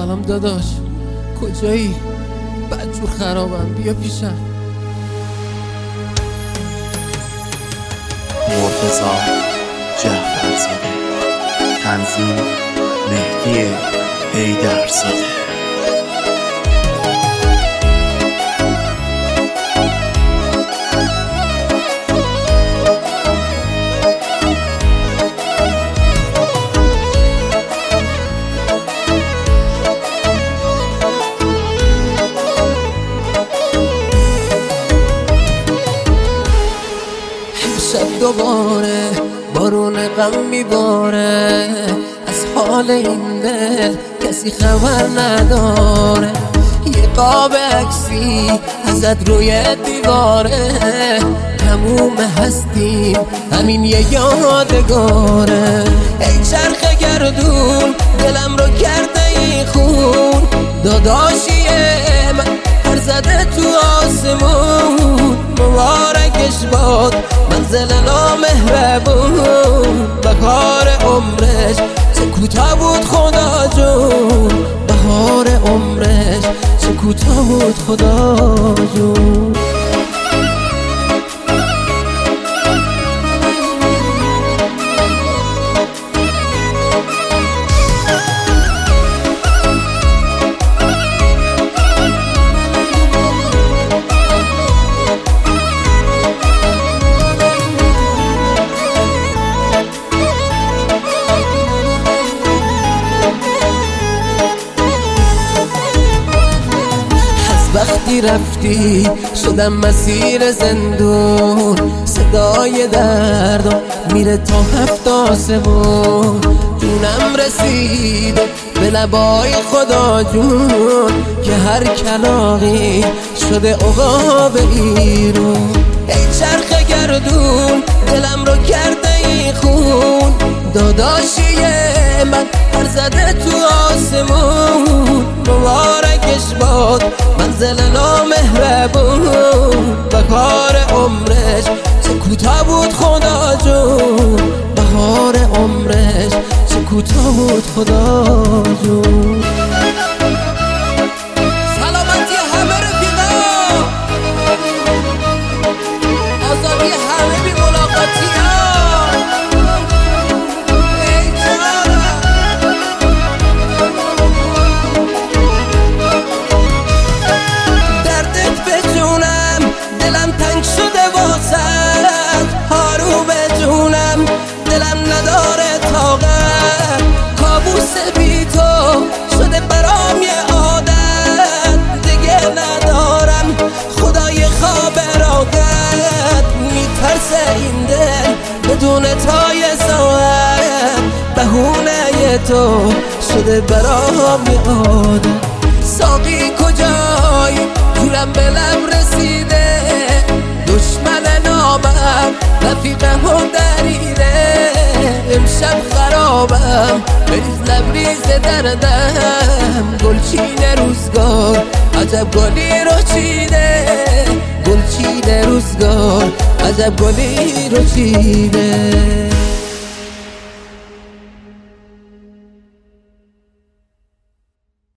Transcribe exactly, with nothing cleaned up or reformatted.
سلام داداش، کجایی؟ بدجور خرابم، بیا پیشم. مرتضی جعفرزاده، تنظیم مهدی حیدرزاده. شب دوباره بارون غم میباره، از حال این دل کسی خبر نداره. یه قاب عکسی ازت روی دیواره، تموم هستیم همین یه یادگاره. ای چرخ گردون دلم رو کرده ای خون، داداشیه من پر زده تو آسمون. مبارکش باد منزل نامهربون، بهار عمرش چه کوتاه بود خدا جون. بهار عمرش چه کوتاه بود خدا جون. وقتی رفتی شدم مسیر زندون، صدای دردم میره تا هفت آسمون. جونم رسیده به لبای خدا جون، که هر کلاغی شده عقاب ایرون. ای چرخ گردون دلم رو کرده ای خون، داداشیه من پر زده تو آسمون. مبارکش باد منزل نامهربون، بهار عمرش چه کوتاه بود خدا جون. بهار عمرش چه کوتاه بود خدا جون. سلامتی همه رفیقا، آزادی همه بی ملاقاتی ها. دلم تنگ شده واسد، هارو به جونم دلم نداره طاقت. کابوس بی تو شده برام یه عادت، دیگه ندارم خدای خواب راحت. میترسه این دل بدون تای ساعت، بهونه تو شده برام یه عادت. ساقی کجای جورم به لب رسیده، دشمن نامم رفیقم و دریده. امشب خرابم بریز لبریز دردم، گلچین روزگار عجب گلی رو چیده. گلچین روزگار عجب گلی رو چیده.